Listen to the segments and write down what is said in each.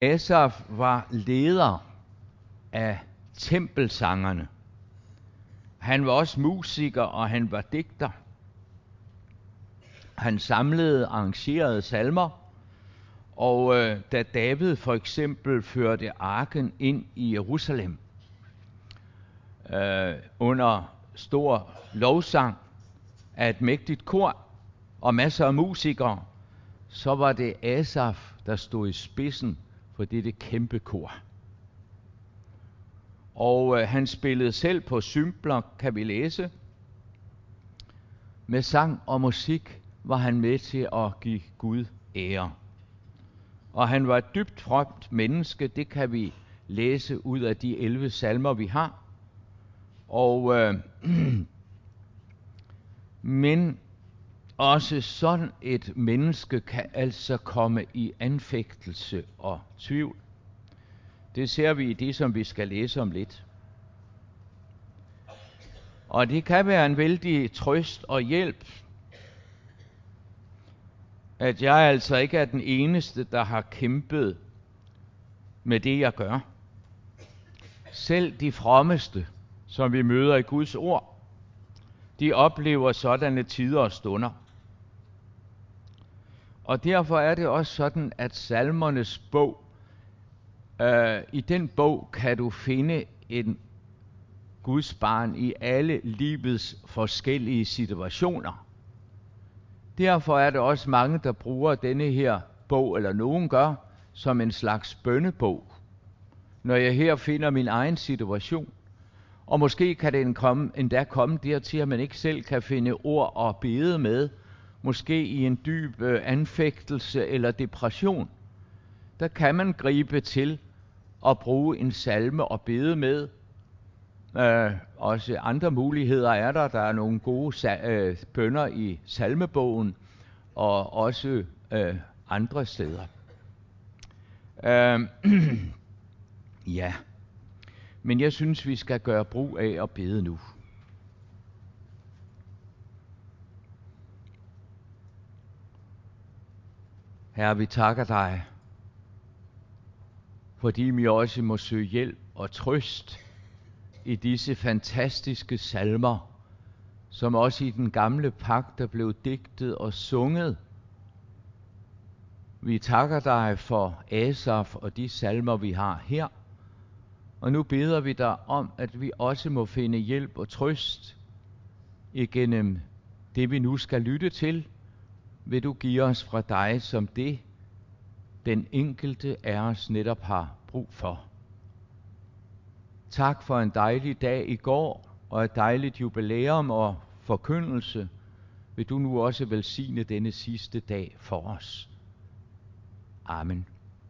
Asaf var leder af tempelsangerne. Han var også musiker, og han var digter. Han samlede arrangerede salmer, og da David for eksempel førte arken ind i Jerusalem under stor lovsang af et mægtigt kor og masser af musikere, så var det Asaf, der stod i spidsen for dette kæmpe kor. Og han spillede selv på cymbler, kan vi læse. Med sang og musik var han med til at give Gud ære. Og han var et dybt fromt menneske, det kan vi læse ud af de 11 salmer, vi har. Og men også sådan et menneske kan altså komme i anfægtelse og tvivl. Det ser vi i det, som vi skal læse om lidt. Og det kan være en vældig trøst og hjælp, at jeg altså ikke er den eneste, der har kæmpet med det, jeg gør. Selv de frommeste, som vi møder i Guds ord, de oplever sådanne tider og stunder. Og derfor er det også sådan, at salmernes bog, i den bog kan du finde en Guds barn i alle livets forskellige situationer. Derfor er det også mange, der bruger denne her bog, eller nogen gør, som en slags bønnebog, når jeg her finder min egen situation. Og måske kan det endda komme dertil, at man ikke selv kan finde ord og bede med, måske i en dyb anfægtelse eller depression. Der kan man gribe til at bruge en salme og bede med. Også andre muligheder er der. Der er nogle gode bønner i salmebogen, og også andre steder. Ja, men jeg synes, vi skal gøre brug af at bede nu. Herre, vi takker dig, fordi vi også må søge hjælp og trøst i disse fantastiske salmer, som også i den gamle pagt der blev digtet og sunget. Vi takker dig for Asaf og de salmer, vi har her. Og nu beder vi dig om, at vi også må finde hjælp og trøst igennem det, vi nu skal lytte til. Vil du give os fra dig som det, den enkelte af os netop har brug for. Tak for en dejlig dag i går, og et dejligt jubilæum og forkyndelse. Vil du nu også velsigne denne sidste dag for os. Amen.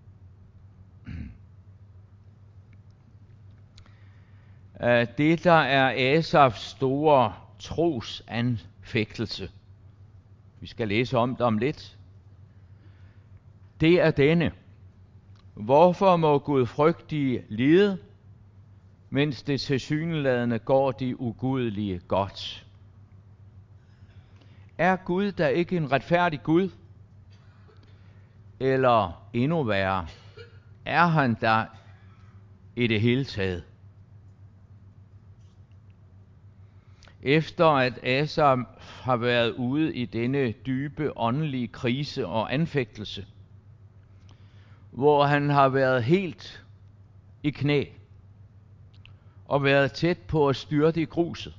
Det, der er Asafs store trosanfægtelse, vi skal læse om det om lidt, det er denne: hvorfor må gudfrygtige lide, mens det tilsyneladende går de ugudelige godt? Er Gud da ikke en retfærdig Gud? Eller endnu værre, er han der i det hele taget? Efter at Asaf har været ude i denne dybe åndelige krise og anfægtelse, hvor han har været helt i knæ og været tæt på at styrte i gruset,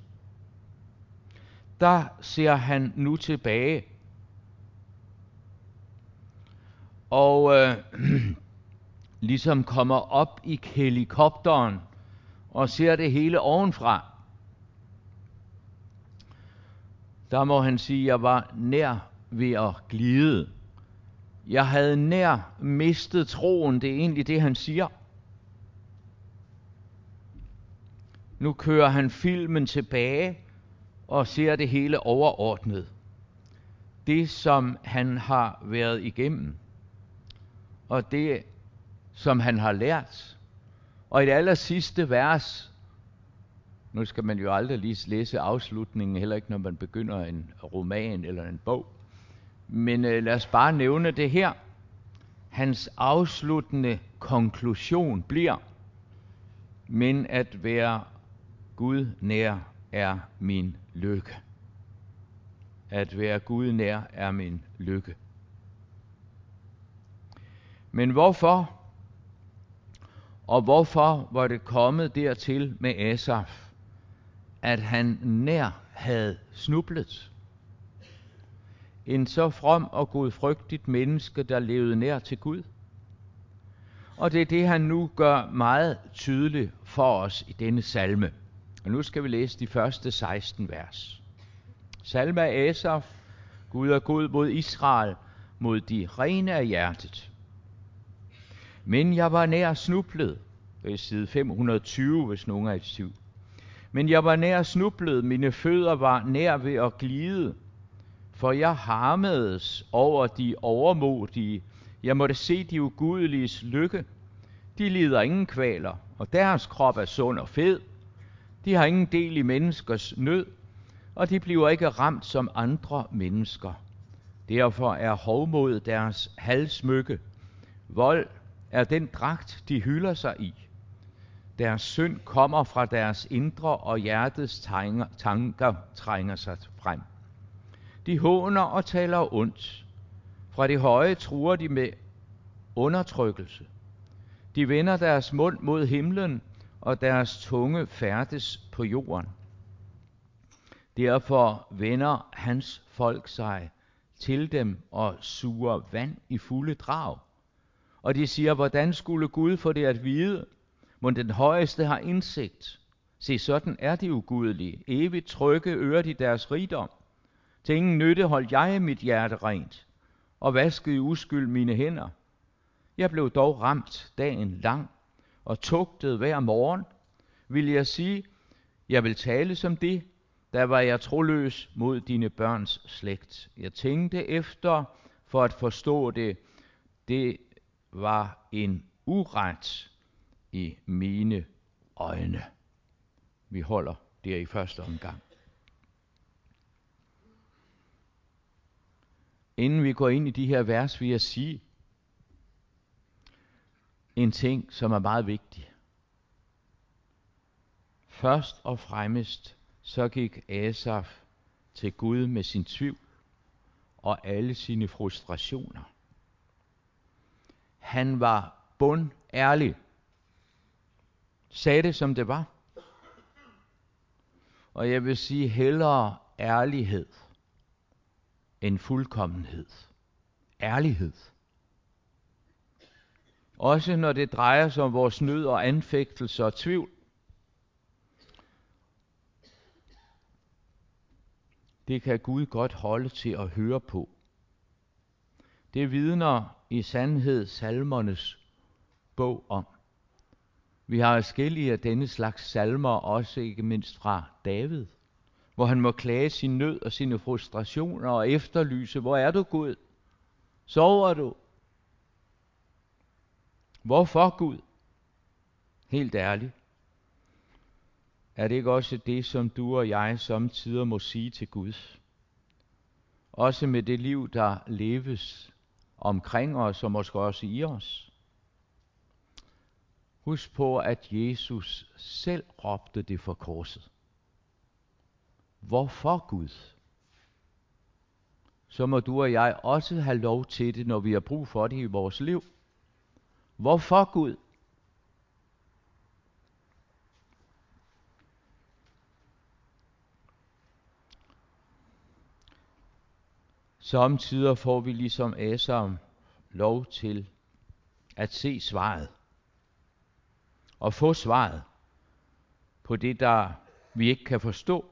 der ser han nu tilbage og ligesom kommer op i helikopteren og ser det hele ovenfra. Der må han sige, at jeg var nær ved at glide. Jeg havde nær mistet troen, det er egentlig det, han siger. Nu kører han filmen tilbage og ser det hele overordnet. Det, som han har været igennem, og det, som han har lært. Og i det aller sidste vers, nu skal man jo aldrig lige læse afslutningen, heller ikke når man begynder en roman eller en bog, men lad os bare nævne det her. hans afsluttende konklusion bliver: men at være Gud nær er min lykke. At være Gud nær er min lykke. Men hvorfor? Og hvorfor var det kommet dertil med Asaf, at han nær havde snublet? En så from og gudfrygtigt menneske, der levede nær til Gud. Og det er det, han nu gør meget tydeligt for os i denne salme. Og nu skal vi læse de første 16 vers. Salme af Asaf. Gud er god mod Israel, mod de rene af hjertet. Men jeg var nær snublet. Det er side 520, hvis nogen er i tvivl. Men jeg var nær snublet, mine fødder var nær ved at glide. For jeg harmedes over de overmodige. Jeg måtte se de ugudeliges lykke. De lider ingen kvaler, og deres krop er sund og fed. De har ingen del i menneskers nød, og de bliver ikke ramt som andre mennesker. Derfor er hovmod deres halssmykke. Vold er den dragt, de hylder sig i. Deres synd kommer fra deres indre, og hjertets tanker trænger sig frem. De håner og taler ondt. Fra det høje truer de med undertrykkelse. De vender deres mund mod himlen, og deres tunge færdes på jorden. Derfor vender hans folk sig til dem og suger vand i fulde drag. Og de siger, hvordan skulle Gud få det at vide? Mon den højeste har indsigt. Se, sådan er de ugudelige. Evigt trygge ører de deres rigdom. Til ingen nytte holdt jeg mit hjerte rent, og vaskede i uskyld mine hænder. Jeg blev dog ramt dagen lang, og tugtede hver morgen. Vil jeg sige, jeg vil tale som det, der var jeg troløs mod dine børns slægt. Jeg tænkte efter for at forstå det. Det var en uret i mine øjne. Vi holder der i første omgang. Inden vi går ind i de her vers, vil jeg sige en ting, som er meget vigtig. Først og fremmest så gik Asaf til Gud med sin tvivl og alle sine frustrationer. Han var bundærlig. Sagde det som det var. Og jeg vil sige hellere ærlighed end fuldkommenhed. Ærlighed. Også når det drejer sig om vores nød og anfægtelse og tvivl. Det kan Gud godt holde til at høre på. Det vidner i sandhed salmernes bog om. Vi har forskellige af denne slags salmer, også ikke mindst fra David, hvor han må klage sin nød og sine frustrationer og efterlyse, hvor er du Gud? Sover du? Hvorfor Gud? Helt ærligt. Er det ikke også det, som du og jeg samtidig må sige til Gud? Også med det liv, der leves omkring os og måske også i os. Husk på, at Jesus selv råbte det for korset. Hvorfor Gud? Så må du og jeg også have lov til det, når vi har brug for det i vores liv. Hvorfor Gud? Samtidig får vi ligesom Asaf lov til at se svaret. Og få svaret på det, der vi ikke kan forstå.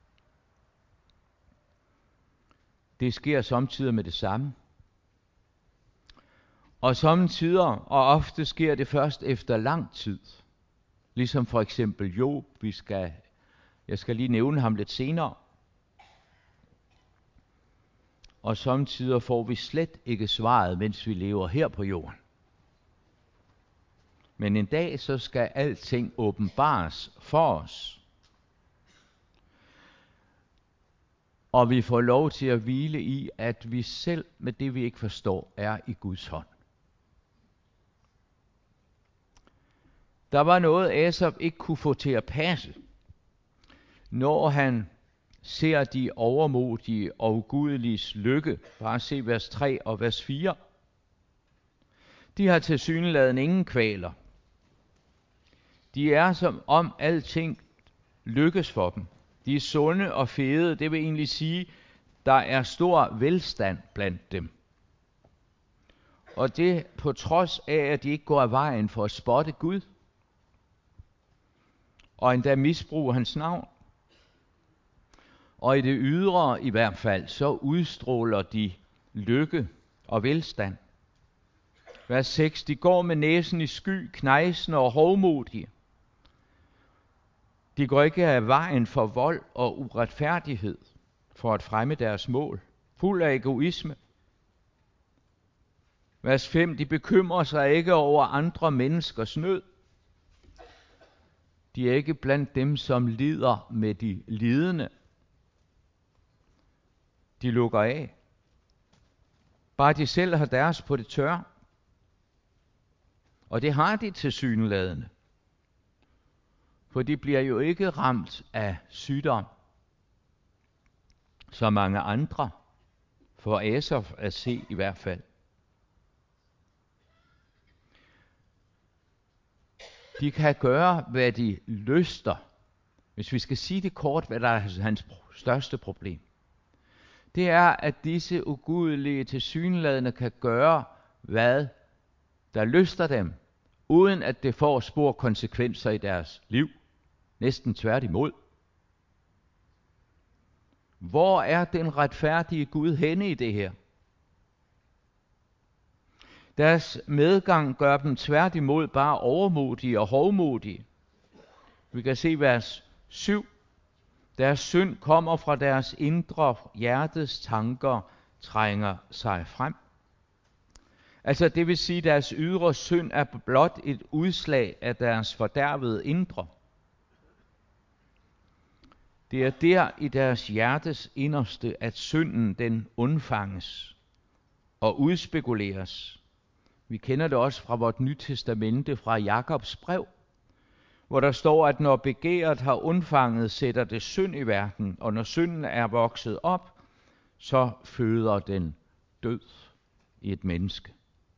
Det sker samtidig med det samme. Og samtidig, og ofte sker det først efter lang tid. Ligesom for eksempel Job, jeg skal lige nævne ham lidt senere. Og samtidig får vi slet ikke svaret, mens vi lever her på jorden. Men en dag så skal alting åbenbares for os. Og vi får lov til at hvile i, at vi selv med det vi ikke forstår, er i Guds hånd. Der var noget, Asaf ikke kunne få til at passe, når han ser de overmodige og ugudeliges lykke. Bare se vers 3 og vers 4. De har tilsyneladende ingen kvaler. De er som om alting lykkes for dem. De er sunde og fede, det vil egentlig sige, der er stor velstand blandt dem. Og det på trods af, at de ikke går af vejen for at spotte Gud, og endda misbruge hans navn. Og i det ydre i hvert fald, så udstråler de lykke og velstand. Vers 6, de går med næsen i sky, knejsende og hovmodige. De går ikke af vejen for vold og uretfærdighed for at fremme deres mål. Fuld af egoisme. Vers 5, de bekymrer sig ikke over andre menneskers nød. De er ikke blandt dem, som lider med de lidende. De lukker af. Bare de selv har deres på det tørre. Og det har de tilsyneladende. For de bliver jo ikke ramt af sygdom, så mange andre, for Asaf at se i hvert fald. De kan gøre, hvad de lyster. Hvis vi skal sige det kort, hvad der er hans største problem, det er, at disse ugudelige tilsyneladende kan gøre, hvad der lyster dem, uden at det får spor konsekvenser i deres liv. Næsten tværtimod. Hvor er den retfærdige Gud henne i det her? Deres medgang gør dem tværtimod bare overmodige og hovmodige. Vi kan se vers 7. Deres synd kommer fra deres indre hjertes tanker, trænger sig frem. Altså det vil sige, at deres ydre synd er blot et udslag af deres fordærvede indre. Det er der i deres hjertes inderste, at synden den undfanges og udspekuleres. Vi kender det også fra vort Nyt Testamente, fra Jakobs brev, hvor der står, at når begæret har undfanget, sætter det synd i verden, og når synden er vokset op, så føder den død i et menneske.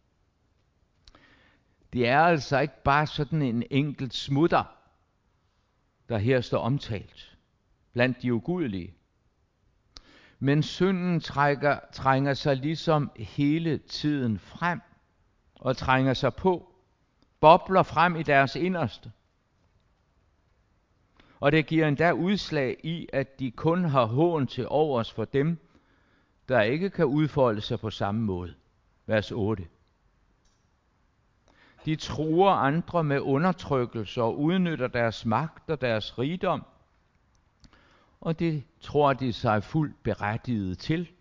Det er altså ikke bare sådan en enkelt smutter, der her står omtalt blandt de ugudelige. Men synden trænger sig ligesom hele tiden frem og trænger sig på, bobler frem i deres inderste. Og det giver endda udslag i, at de kun har hån til overs for dem, der ikke kan udfolde sig på samme måde. Vers 8. De truer andre med undertrykkelse og udnytter deres magt og deres rigdom, og det tror de sig fuldt berettiget til.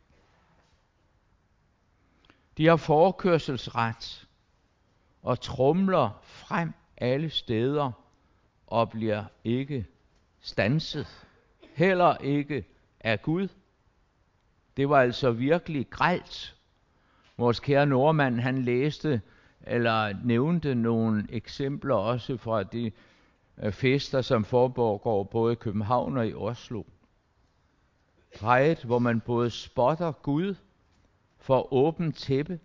De har forkørselsret og tromler frem alle steder og bliver ikke standset, heller ikke af Gud. Det var altså virkelig grelt. Vores kære nordmand, han læste eller nævnte nogle eksempler også fra de fester, som foregår både i København og i Oslo. Præget, hvor man både spotter Gud for åbent tæppe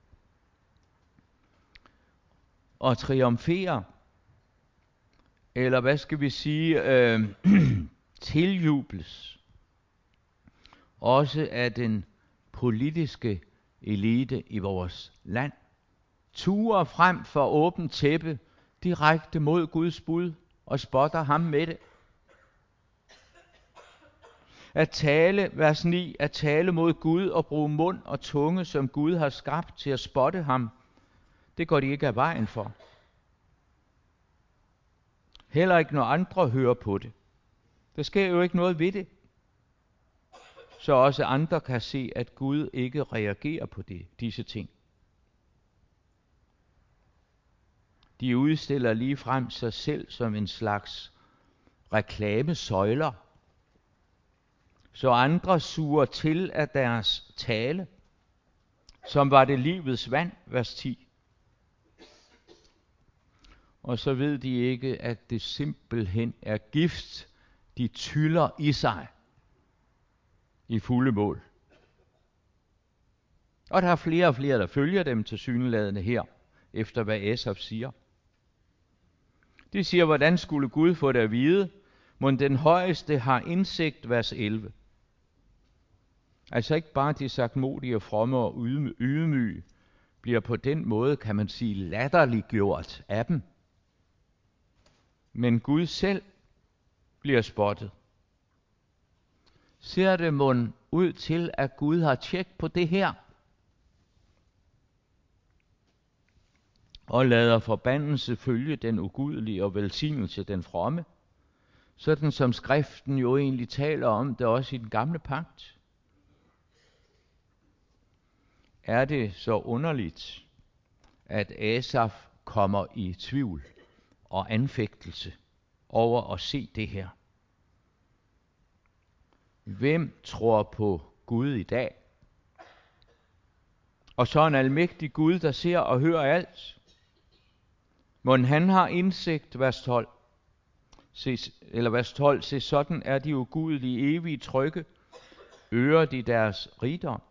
og triumferer, eller hvad skal vi sige, tiljubles også af den politiske elite i vores land. Turer frem for åbent tæppe direkte mod Guds bud og spotter ham med det. At tale, vers 9, at tale mod Gud og bruge mund og tunge, som Gud har skabt til at spotte ham, det går de ikke af vejen for. Heller ikke når andre hører på det. Der sker jo ikke noget ved det. Så også andre kan se, at Gud ikke reagerer på disse ting. De udstiller ligefrem sig selv som en slags reklamesøjler, så andre suger til af deres tale, som var det livets vand, vers 10. og så ved de ikke, at det simpelthen er gift, de tyller i sig i fulde mål. Og der er flere og flere, der følger dem tilsyneladende her, efter hvad Asaf siger. De siger, hvordan skulle Gud få det at vide? Mon den højeste har indsigt, vers 11. Altså ikke bare de sagtmodige, fromme og ydmyge, bliver på den måde, kan man sige, latterliggjort af dem. Men Gud selv bliver spottet. Ser det mon ud til, at Gud har tjek på det her? Og lader forbandelse følge den ugudelige og velsignelse den fromme, sådan som skriften jo egentlig taler om det også i den gamle pagt. Er det så underligt, at Asaf kommer i tvivl og anfægtelse over at se det her? Hvem tror på Gud i dag? Og så en almægtig Gud, der ser og hører alt. Mon han har indsigt, vers 12. Vers 12, se sådan er de ugudelige evige trygge, øger de deres rigdom.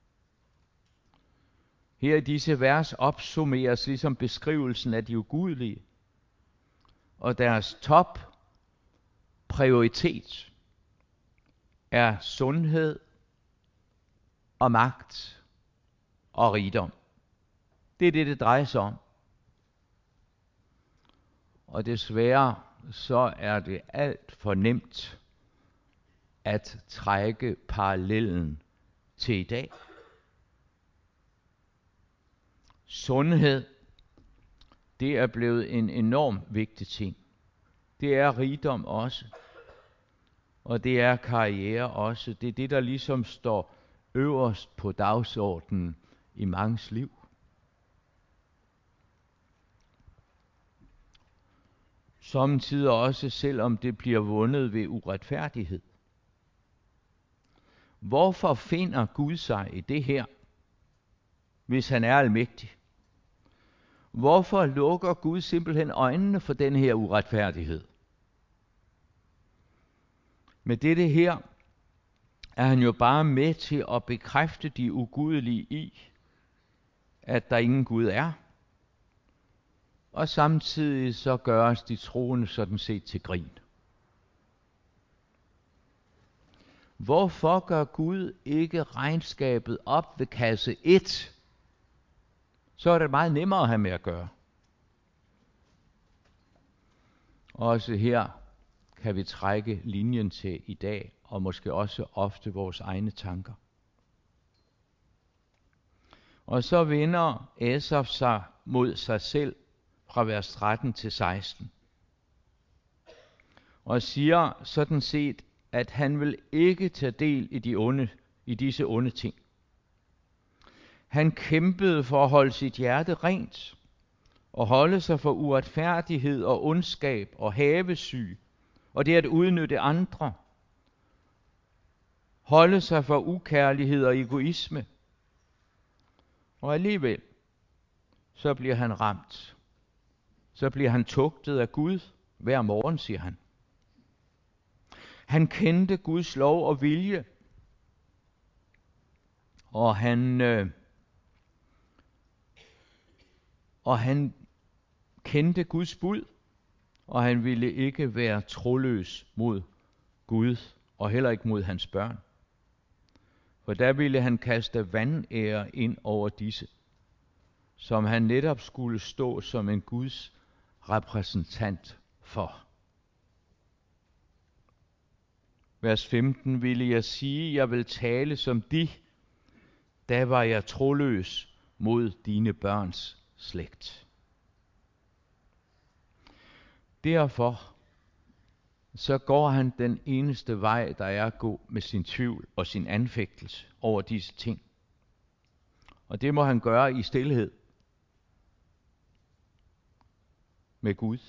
Her i disse vers opsummeres ligesom beskrivelsen af de ugudelige, og deres top prioritet er sundhed og magt og rigdom. Det er det drejer sig om. Og desværre så er det alt for nemt at trække parallellen til i dag. Sundhed, det er blevet en enorm vigtig ting. Det er rigdom også. Og det er karriere også. Det er det, der ligesom står øverst på dagsordenen i manges liv. Samtidig også, selvom det bliver vundet ved uretfærdighed. Hvorfor finder Gud sig i det her, hvis han er almægtig? Hvorfor lukker Gud simpelthen øjnene for den her uretfærdighed? Med dette her er han jo bare med til at bekræfte de ugudelige i, at der ingen Gud er. Og samtidig så gøres de troende sådan set til grin. Hvorfor gør Gud ikke regnskabet op ved kasse 1? Så er det meget nemmere at have med at gøre. Også her kan vi trække linjen til i dag, og måske også ofte vores egne tanker. Og så vender Asaf sig mod sig selv fra vers 13 til 16. Og siger sådan set, at han vil ikke tage del i disse onde ting. Han kæmpede for at holde sit hjerte rent, og holde sig for uretfærdighed og ondskab og havesyg, og det at udnytte andre. Holde sig for ukærlighed og egoisme. Og alligevel, så bliver han ramt. Så bliver han tugtet af Gud hver morgen, siger han. Han kendte Guds lov og vilje, og han kendte Guds bud, og han ville ikke være troløs mod Gud, og heller ikke mod hans børn. For der ville han kaste vandære ind over disse, som han netop skulle stå som en Guds repræsentant for. Vers 15 ville jeg sige, jeg vil tale som de, da var jeg troløs mod dine børns slægt. Derfor så går han den eneste vej, der er at gå med sin tvivl og sin anfægtelse over disse ting. Og det må han gøre i stilhed med Gud.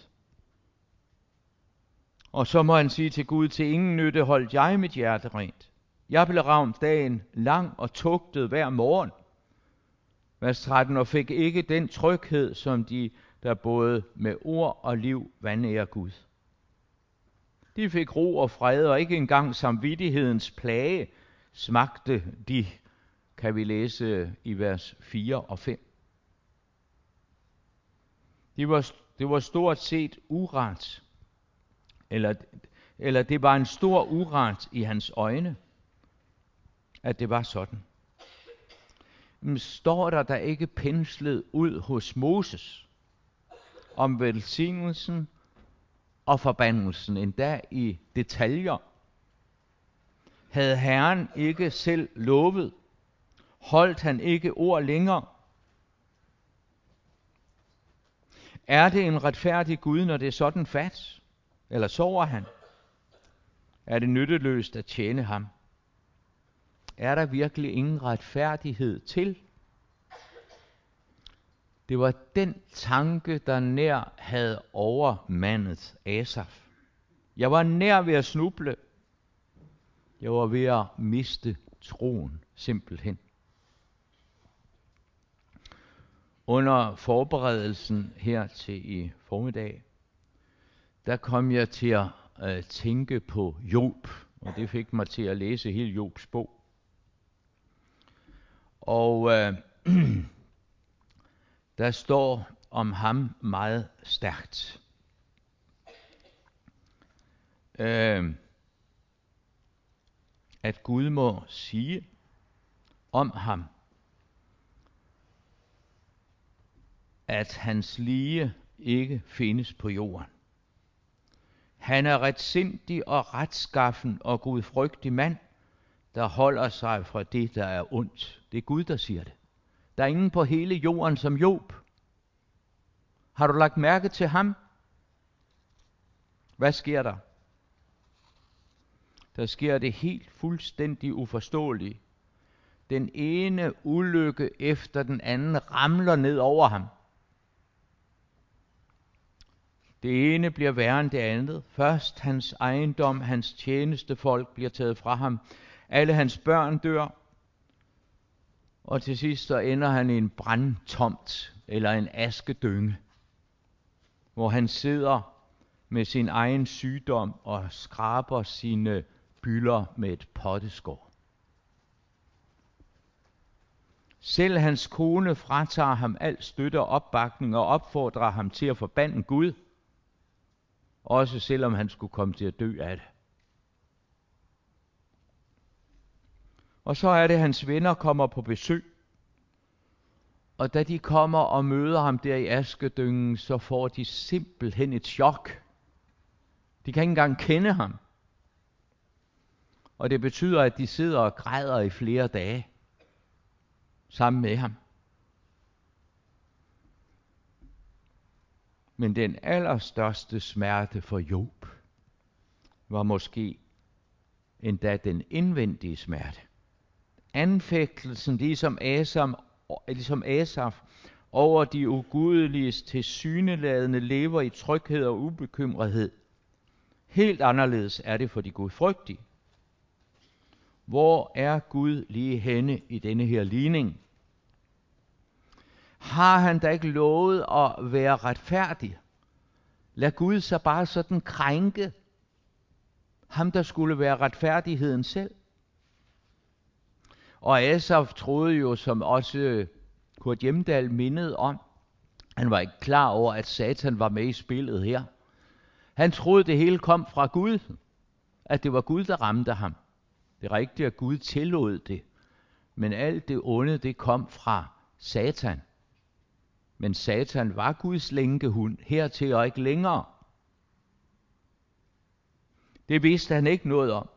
Og så må han sige til Gud, til ingen nytte holdt jeg mit hjerte rent. Jeg blev ramt dagen lang og tugtet hver morgen. Vers 13, og fik ikke den tryghed, som de der både med ord og liv vanærer Gud. De fik ro og fred, og ikke engang samvittighedens plage smagte de, kan vi læse i vers 4 og 5. Det var stort set uret, eller det var en stor uret i hans øjne, at det var sådan. Men står der ikke penslet ud hos Moses om velsignelsen og forbandelsen, endda i detaljer? Havde Herren ikke selv lovet? Holdt han ikke ord længere? Er det en retfærdig Gud, når det er sådan fat? Eller sover han? Er det nytteløst at tjene ham? Er der virkelig ingen retfærdighed til? Det var den tanke, der nær havde overmandet Asaf. Jeg var nær ved at snuble. Jeg var ved at miste troen, simpelthen. Under forberedelsen her til i formiddag, der kom jeg til at tænke på Job, og det fik mig til at læse hele Jobs bog. Og der står om ham meget stærkt. At Gud må sige om ham, at hans lige ikke findes på jorden. Han er retsindig og retskaffen og gudfrygtig mand, der holder sig fra det, der er ondt. Det er Gud, der siger det. Der er ingen på hele jorden som Job. Har du lagt mærke til ham? Hvad sker der? Der sker det helt fuldstændig uforståelige. Den ene ulykke efter den anden ramler ned over ham. Det ene bliver værre end det andet. Først hans ejendom, hans tjenestefolk bliver taget fra ham. Alle hans børn dør. Og til sidst så ender han i en brandtomt eller en askedynge, hvor han sidder med sin egen sygdom og skraber sine bylder med et potteskår. Selv hans kone fratager ham al støtte og opbakning og opfordrer ham til at forbande Gud, også selvom han skulle komme til at dø af det. Og så er det, at hans venner kommer på besøg, og da de kommer og møder ham der i askedyngen, så får de simpelthen et chok. De kan ikke engang kende ham. Og det betyder, at de sidder og græder i flere dage sammen med ham. Men den allerstørste smerte for Job var måske endda den indvendige smerte. Anfægtelsen, ligesom Asaf, over de ugudeliges tilsyneladende lever i tryghed og ubekymrethed. Helt anderledes er det for de gudfrygtige. Hvor er Gud lige henne i denne her ligning? Har han da ikke lovet at være retfærdig? Lad Gud så bare sådan krænke ham, der skulle være retfærdigheden selv. Og Asaf troede jo, som også Kurt Hjemdal mindede om, han var ikke klar over, at Satan var med i spillet her. Han troede, det hele kom fra Gud, at det var Gud, der ramte ham. Det er rigtigt, at Gud tillod det, men alt det onde, det kom fra Satan. Men Satan var Guds lænkehund, hertil og ikke længere. Det vidste han ikke noget om.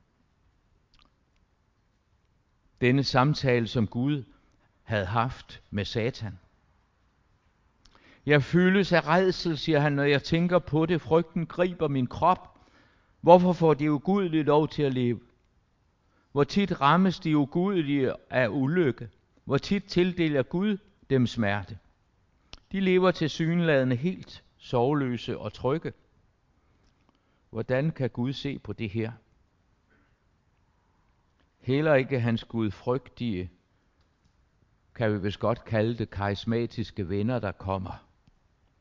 Denne samtale, som Gud havde haft med Satan. Jeg føles af rædsel, siger han, når jeg tænker på det. Frygten griber min krop. Hvorfor får de ugudelige lov til at leve? Hvor tit rammes de ugudelige af ulykke? Hvor tit tildeler Gud dem smerte? De lever tilsyneladende helt sorgløse og trygge. Hvordan kan Gud se på det her? Heller ikke hans gudfrygtige, kan vi vist godt kalde det, karismatiske venner, der kommer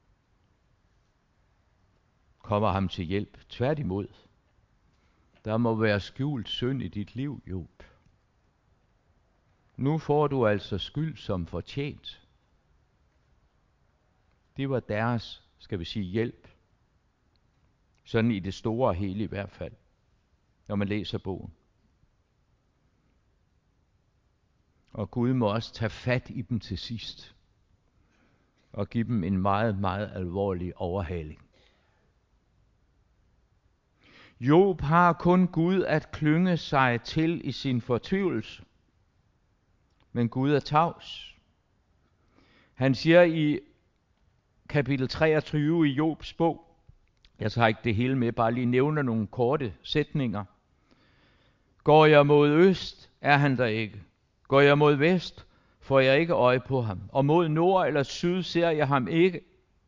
kommer ham til hjælp. Tværtimod. Der må være skjult synd i dit liv, Job. Nu får du altså skyld som fortjent. Det var deres, skal vi sige, hjælp. Sådan i det store og hele i hvert fald, når man læser bogen. Og Gud må også tage fat i dem til sidst. Og give dem en meget, meget alvorlig overhaling. Job har kun Gud at klynge sig til i sin fortvivlelse. Men Gud er tavs. Han siger i kapitel 23 i Jobs bog, jeg tager ikke det hele med, bare lige nævner nogle korte sætninger. Går jeg mod øst, er han der ikke. Går jeg mod vest, får jeg ikke øje på ham. Og mod nord eller syd ser jeg ham ikke.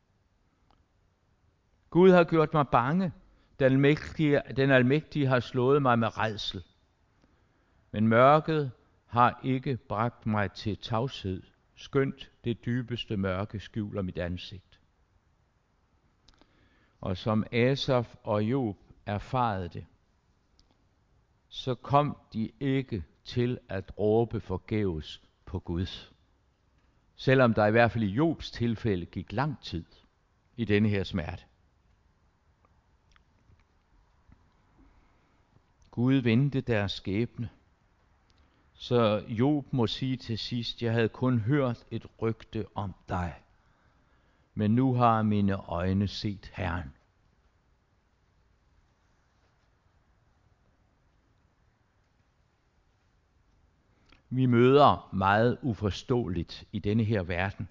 Gud har gjort mig bange. Den almægtige har slået mig med rædsel. Men mørket har ikke bragt mig til tavshed, skønt det dybeste mørke skjuler mit ansigt. Og som Asaf og Job erfarede det, så kom de ikke til at råbe forgæves på Gud. Selvom der i hvert fald i Jobs tilfælde gik lang tid i denne her smerte. Gud vendte deres skæbne, så Job må sige til sidst, jeg havde kun hørt et rygte om dig, men nu har mine øjne set Herren. Vi møder meget uforståeligt i denne her verden.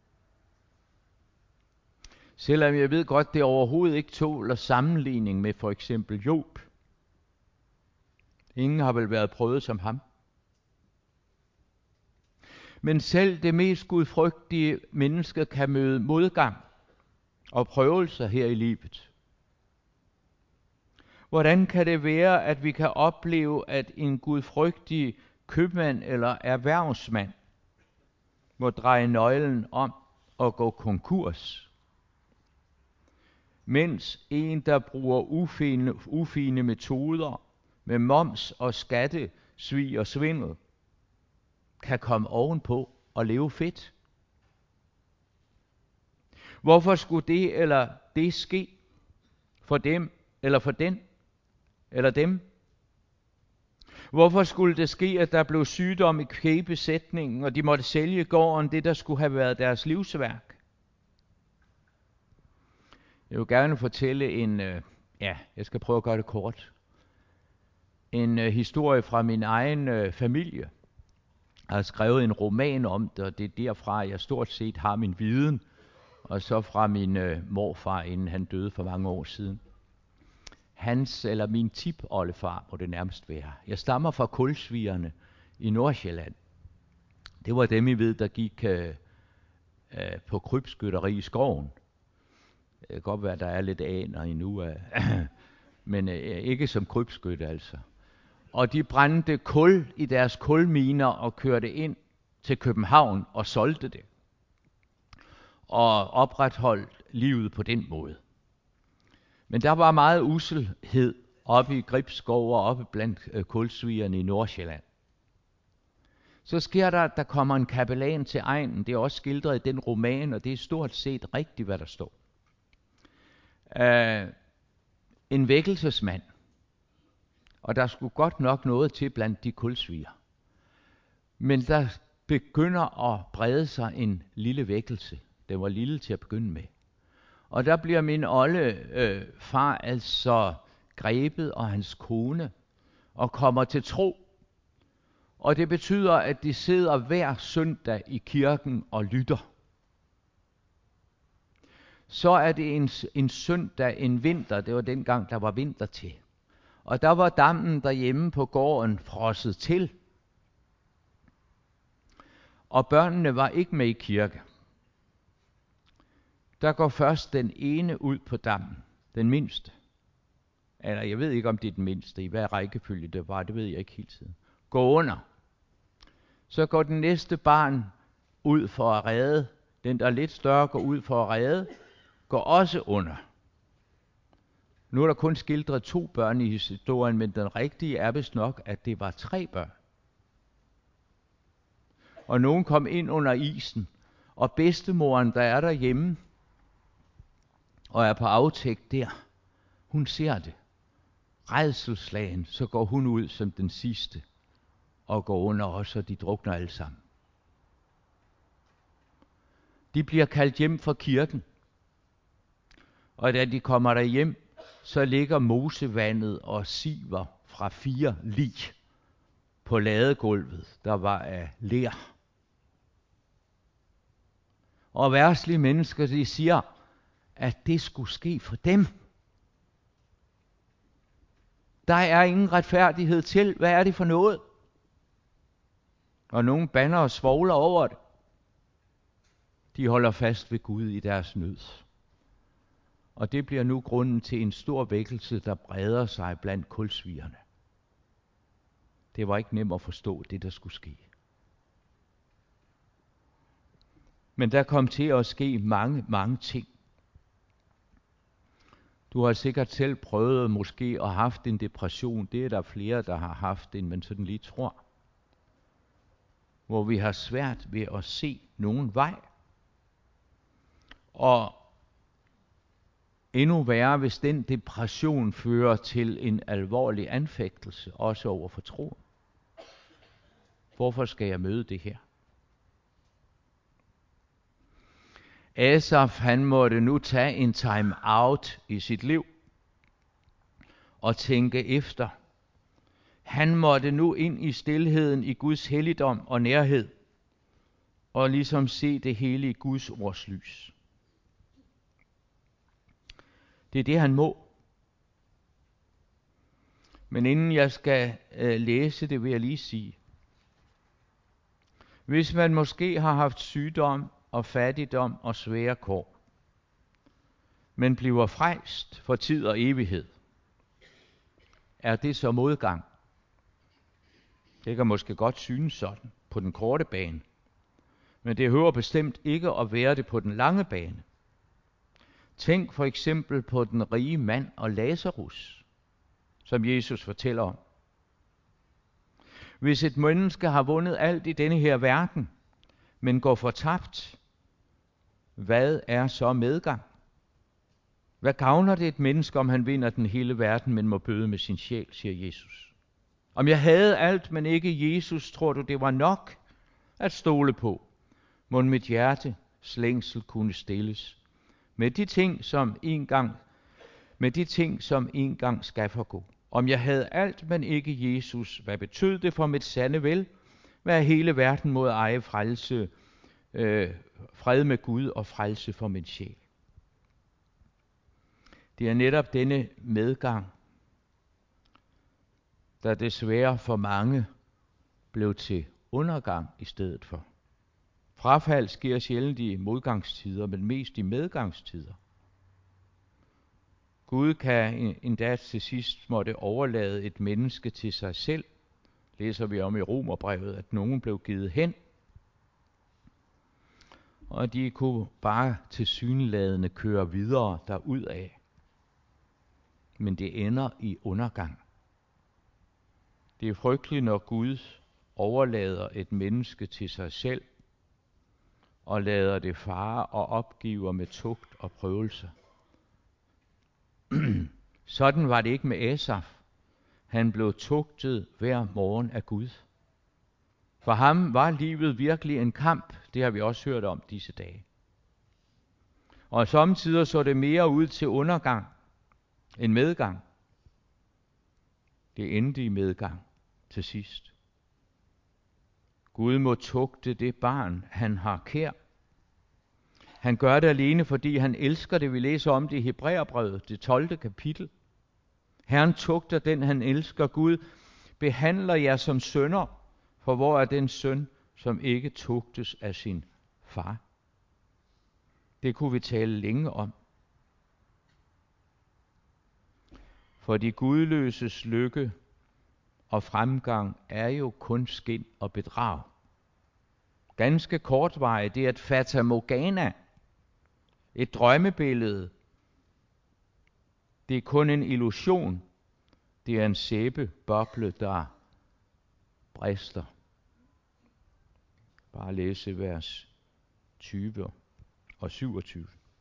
Selvom jeg ved godt, det overhovedet ikke tåler sammenligning med for eksempel Job. Ingen har vel været prøvet som ham. Men selv det mest gudfrygtige menneske kan møde modgang og prøvelser her i livet. Hvordan kan det være, at vi kan opleve, at en gudfrygtig købmand eller erhvervsmand må dreje nøglen om og gå konkurs, mens en, der bruger ufine metoder med moms og skattesvig og svindel, kan komme ovenpå og leve fedt? Hvorfor skulle det eller det ske for dem eller for den eller dem? Hvorfor skulle det ske, at der blev sygdom i kvægbesætningen, og de måtte sælge gården, det der skulle have været deres livsværk? Jeg vil gerne fortælle jeg skal prøve at gøre det kort. En historie fra min egen familie. Jeg har skrevet en roman om det, og det er derfra, jeg stort set har min viden, og så fra min morfar, inden han døde for mange år siden. Hans eller min tipoldefar må det nærmest være. Jeg stammer fra kulsvigerne i Nordsjælland. Det var dem, I ved, der gik på krybskytteri i skoven. Det kan godt være, der er lidt aner endnu, men ikke som krybskytte altså. Og de brændte kul i deres kulminer og kørte ind til København og solgte det. Og opretholdt livet på den måde. Men der var meget uselhed oppe i Gribskov og oppe blandt kulsvigerne i Nordsjælland. Så sker der, at der kommer en kapellan til egnen. Det er også skildret i den roman, og det er stort set rigtigt, hvad der står. En vækkelsesmand. Og der skulle godt nok noget til blandt de kulsviger. Men der begynder at brede sig en lille vækkelse. Den var lille til at begynde med. Og der bliver min far altså grebet og hans kone og kommer til tro. Og det betyder, at de sidder hver søndag i kirken og lytter. Så er det en søndag, en vinter, det var dengang, der var vinter til. Og der var dammen derhjemme på gården frosset til. Og børnene var ikke med i kirke. Der går først den ene ud på dammen, den mindste. Eller jeg ved ikke, om det er den mindste, i hvad rækkefølge det var, det ved jeg ikke helt tiden. Går under. Så går den næste barn ud for at redde. Den, der er lidt større, går ud for at redde, går også under. Nu er der kun skildret 2 børn i historien, men den rigtige er vist nok, at det var 3 børn. Og nogen kom ind under isen, og bedstemoren, der er derhjemme og er på aftægt der, hun ser det. Rædselsslagen, så går hun ud som den sidste og går under også, og de drukner alle sammen. De bliver kaldt hjem fra kirken, og da de kommer derhjem, så ligger mosevandet og siver fra 4 lig på ladegulvet, der var af ler. Og verdslige mennesker, de siger, at det skulle ske for dem. Der er ingen retfærdighed til. Hvad er det for noget? Og nogen bander og svogler over det. De holder fast ved Gud i deres nød. Og det bliver nu grunden til en stor vækkelse, der breder sig blandt kulsvigerne. Det var ikke nemt at forstå det, der skulle ske. Men der kom til at ske mange, mange ting. Du har sikkert selv prøvet måske at have haft en depression. Det er der flere, der har haft, end man sådan lige tror. Hvor vi har svært ved at se nogen vej. Og endnu værre, hvis den depression fører til en alvorlig anfægtelse, også over for troen. Hvorfor skal jeg møde det her? Asaf, han måtte nu tage en time out i sit liv og tænke efter. Han måtte nu ind i stilheden i Guds helligdom og nærhed og ligesom se det hele i Guds ords lys. Det er det, han må. Men inden jeg skal læse det, vil jeg lige sige, hvis man måske har haft sygdom og fattigdom og svære kår, men bliver frelst for tid og evighed, er det så modgang? Det kan måske godt synes sådan på den korte bane, men det hører bestemt ikke at være det på den lange bane. Tænk for eksempel på den rige mand og Lazarus, som Jesus fortæller om. Hvis et menneske har vundet alt i denne her verden, men går fortabt, hvad er så medgang? Hvad gavner det et menneske, om han vinder den hele verden, men må bøde med sin sjæl, siger Jesus. Om jeg havde alt, men ikke Jesus, tror du, det var nok at stole på? Mon mit hjerte slængsel kunne stilles med de ting, som en gang skal forgå. Om jeg havde alt, men ikke Jesus, hvad betød det for mit sande vel? Hvad er hele verden mod eje frelse, fred med Gud og frelse for min sjæl? Det er netop denne medgang, der desværre for mange blev til undergang i stedet for. Frafald sker sjældent i modgangstider, men mest i medgangstider. Gud kan endda til sidst måtte overlade et menneske til sig selv. Læser vi om i Romerbrevet, at nogen blev givet hen, og de kunne bare tilsyneladende køre videre derudad. Men det ender i undergang. Det er frygteligt, når Gud overlader et menneske til sig selv, og lader det fare og opgiver med tugt og prøvelser. Sådan var det ikke med Asaf. Han blev tugtet hver morgen af Gud. For ham var livet virkelig en kamp. Det har vi også hørt om disse dage. Og samtidig så det mere ud til undergang end medgang. Det endte i medgang til sidst. Gud må tugte det barn, han har kær. Han gør det alene, fordi han elsker det. Vi læser om det i Hebræerbrevet, det 12. kapitel. Herren tugter den, han elsker. Gud behandler jer som sønner, for hvor er den søn, som ikke tugtes af sin far? Det kunne vi tale længe om. For de gudløses lykke og fremgang er jo kun skind og bedrag. Ganske kortvarigt, det er et fatamorgana, et drømmebillede. Det er kun en illusion. Det er en sæbeboble, der brister. Bare læse vers 20 og 27.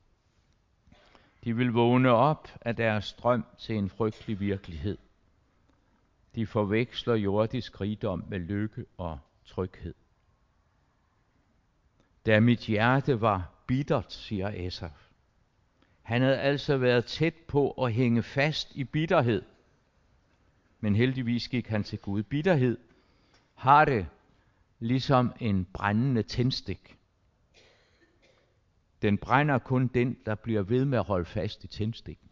De vil vågne op af deres drøm til en frygtelig virkelighed. De forveksler jordisk rigdom med lykke og tryghed. Da mit hjerte var bittert, siger Esaf. Han havde altså været tæt på at hænge fast i bitterhed. Men heldigvis gik han til Gud. Bitterhed har det ligesom en brændende tændstik. Den brænder kun den, der bliver ved med at holde fast i tændstikken.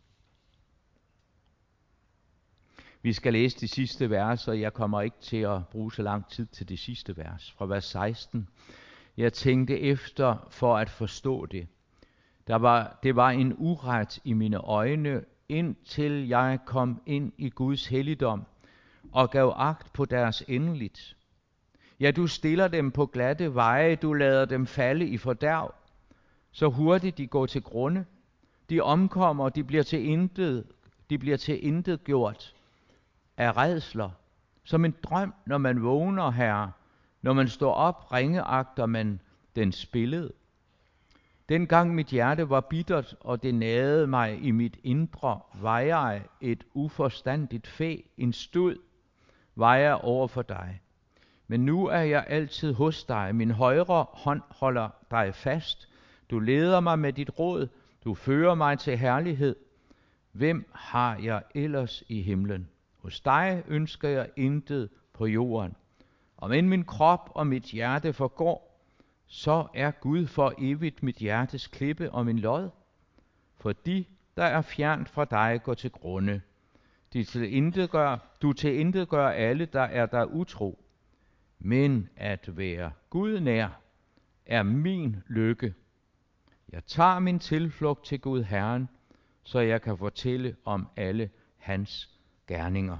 Vi skal læse de sidste vers, og jeg kommer ikke til at bruge så lang tid til de sidste vers. Fra vers 16. Jeg tænkte efter for at forstå det. Det var en uret i mine øjne, indtil jeg kom ind i Guds helligdom og gav agt på deres endeligt. Ja, du stiller dem på glatte veje, du lader dem falde i fordærv, så hurtigt de går til grunde. De omkommer, de bliver til intet gjort af rædsler. Som en drøm, når man vågner, Herre, når man står op, ringeagter man dens billede. Dengang mit hjerte var bittert, og det nagede mig i mit indre, var jeg et uforstandigt fæ, en stud, var jeg over for dig. Men nu er jeg altid hos dig, min højre hånd holder dig fast. Du leder mig med dit råd, du fører mig til herlighed. Hvem har jeg ellers i himlen? Hos dig ønsker jeg intet på jorden. Om end min krop og mit hjerte forgår, så er Gud for evigt mit hjertes klippe og min lod. For de, der er fjernt fra dig, går til grunde. Du tilintetgør alle, der er der utro. Men at være Gud nær er min lykke. Jeg tager min tilflugt til Gud Herren, så jeg kan fortælle om alle hans gerninger.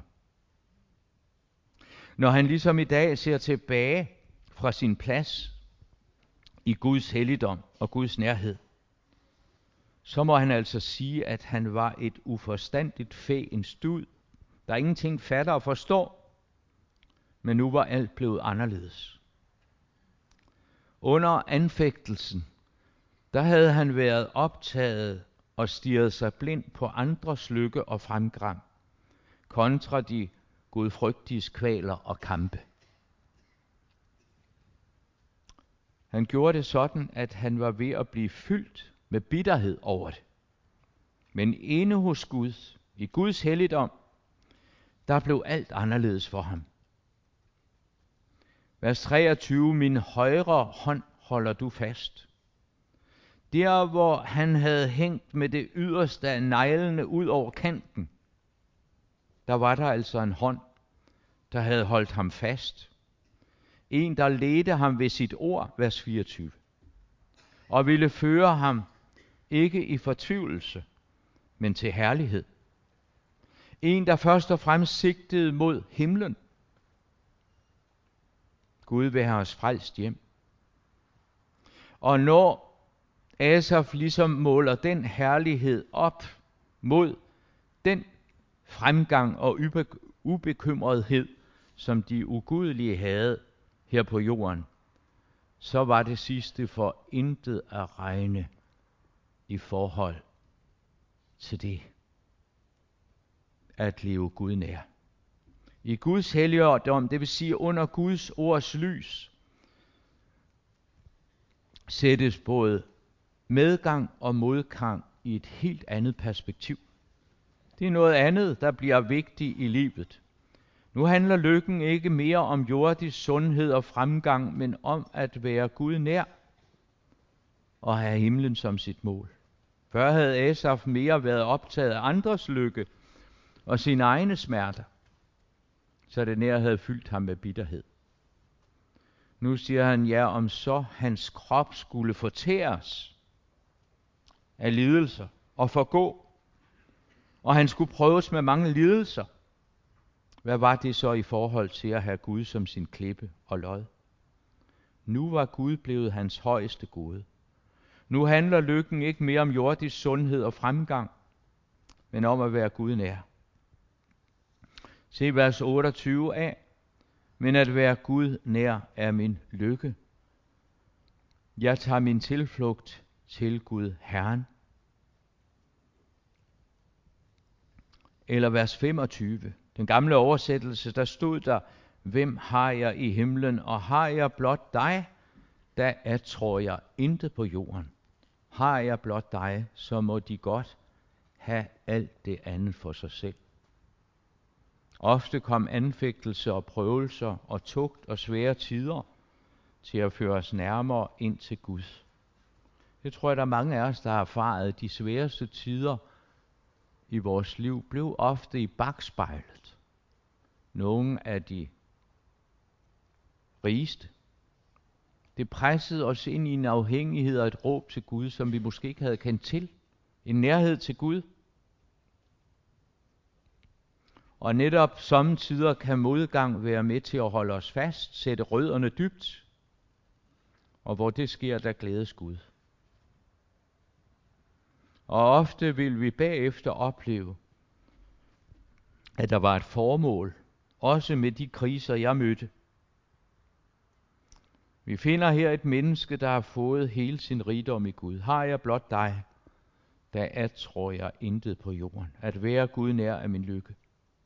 Når han ligesom i dag ser tilbage fra sin plads i Guds helligdom og Guds nærhed, så må han altså sige, at han var et uforstandigt fæ, en stud, der ingenting fatter og forstår. Men nu var alt blevet anderledes. Under anfægtelsen, der havde han været optaget og stirret sig blind på andres lykke og fremgang, kontra de gudfrygtiges kvaler og kampe. Han gjorde det sådan, at han var ved at blive fyldt med bitterhed over det. Men inde hos Gud, i Guds helligdom, der blev alt anderledes for ham. Vers 23, min højre hånd holder du fast. Der, hvor han havde hængt med det yderste af neglene ud over kanten, der var der altså en hånd, der havde holdt ham fast. En, der ledte ham ved sit ord, vers 24, og ville føre ham ikke i fortvivlelse, men til herlighed. En, der først og fremmest sigtede mod himlen. Gud vil have os frelst hjem. Og når Asaf ligesom måler den herlighed op mod den fremgang og ubekymrethed, som de ugudelige havde her på jorden, så var det sidste for intet at regne i forhold til det at leve Gud nær. I Guds helligdom, det vil sige under Guds ords lys, sættes både medgang og modgang i et helt andet perspektiv. Det er noget andet, der bliver vigtigt i livet. Nu handler lykken ikke mere om jordisk sundhed og fremgang, men om at være Gud nær og have himlen som sit mål. Før havde Asaf mere været optaget af andres lykke og sine egne smerter, så det nær havde fyldt ham med bitterhed. Nu siger han, ja, om så hans krop skulle fortæres af lidelser og forgå, og han skulle prøves med mange lidelser. Hvad var det så i forhold til at have Gud som sin klippe og lod? Nu var Gud blevet hans højeste gode. Nu handler lykken ikke mere om jordisk sundhed og fremgang, men om at være Gud nær. Se vers 28a. Men at være Gud nær er min lykke. Jeg tager min tilflugt til Gud Herren. Eller vers 25. Den gamle oversættelse, der stod der, hvem har jeg i himlen, og har jeg blot dig, da tror jeg intet på jorden. Har jeg blot dig, så må de godt have alt det andet for sig selv. Ofte kom anfægtelse og prøvelser og tugt og svære tider til at føre os nærmere ind til Gud. Det tror jeg, der er mange af os, der har erfaret. De sværeste tider i vores liv blev ofte i bakspejlet. Nogle af de rigeste. Det pressede os ind i en afhængighed og et råb til Gud, som vi måske ikke havde kendt til. En nærhed til Gud. Og netop sommetider kan modgang være med til at holde os fast, sætte rødderne dybt. Og hvor det sker, der glædes Gud. Og ofte vil vi bagefter opleve, at der var et formål, også med de kriser, jeg mødte. Vi finder her et menneske, der har fået hele sin rigdom i Gud. Har jeg blot dig, da tror jeg intet på jorden. At være Gud nær er min lykke.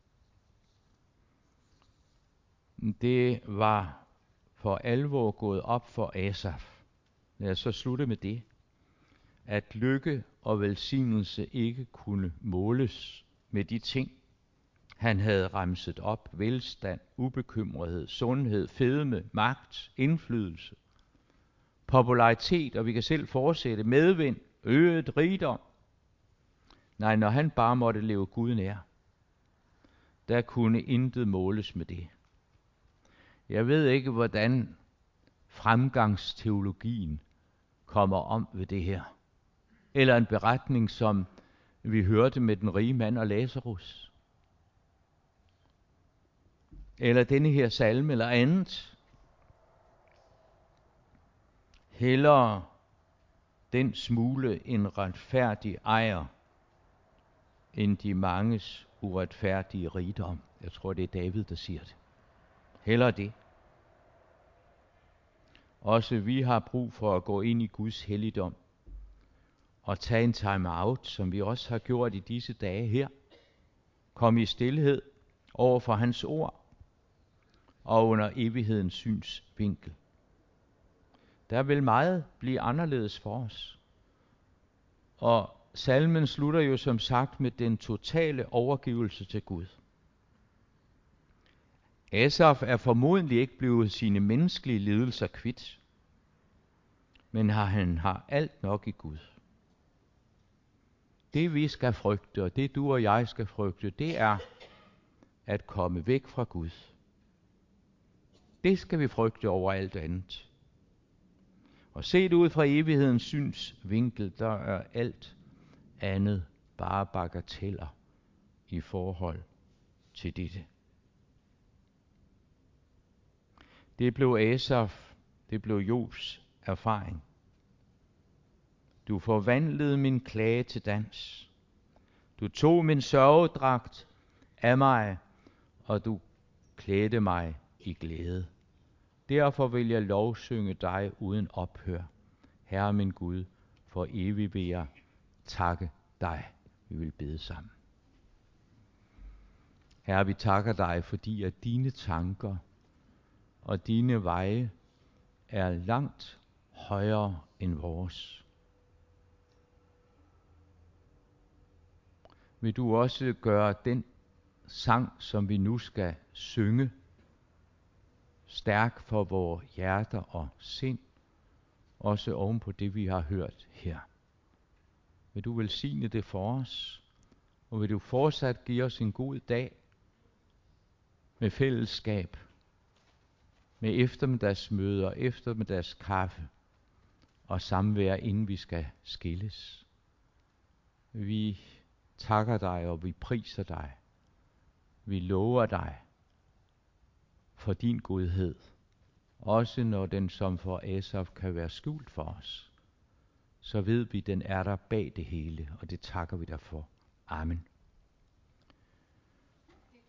Det var for alvor gået op for Asaf. Lad os så slutte med det. At lykke og velsignelse ikke kunne måles med de ting, han havde remset op. Velstand, ubekymrethed, sundhed, fedme, magt, indflydelse, popularitet, og vi kan selv fortsætte, medvind, øget rigdom. Nej, når han bare måtte leve Gud nær, der kunne intet måles med det. Jeg ved ikke, hvordan fremgangsteologien kommer om ved det her. Eller en beretning, som vi hørte med den rige mand og Lazarus. Eller denne her salme eller andet. Hellere den smule en retfærdig ejer, end de manges uretfærdige rigdom. Jeg tror, det er David, der siger det. Hellere det. Også vi har brug for at gå ind i Guds helligdom og tage en time out, som vi også har gjort i disse dage her. Kom i stilhed over for hans ord og under evighedens synsvinkel. Der vil meget blive anderledes for os. Og salmen slutter jo som sagt med den totale overgivelse til Gud. Asaf er formodentlig ikke blevet sine menneskelige lidelser kvit, men han har alt nok i Gud. Det vi skal frygte, og det du og jeg skal frygte, det er at komme væk fra Gud. Det skal vi frygte over alt andet. Og set ud fra evighedens synsvinkel, der er alt andet bare bagateller i forhold til dette. Det blev Asaf, det blev Jobs erfaring. Du forvandlede min klage til dans. Du tog min sørgedragt af mig, og du klædte mig i glæde. Derfor vil jeg lovsynge dig uden ophør. Herre min Gud, for evigt vil jeg takke dig. Vi vil bede sammen. Herre, vi takker dig, fordi at dine tanker og dine veje er langt højere end vores. Vil du også gøre den sang, som vi nu skal synge, stærk for vores hjerter og sind, også oven på det, vi har hørt her. Vil du velsigne det for os, og vil du fortsat give os en god dag med fællesskab, med eftermiddagsmøder, eftermiddagskaffe og samvær, inden vi skal skilles. Vi takker dig, og vi priser dig. Vi lover dig for din godhed, også når den som for Asaf kan være skjult for os. Så ved vi, den er der bag det hele, og det takker vi dig for. Amen.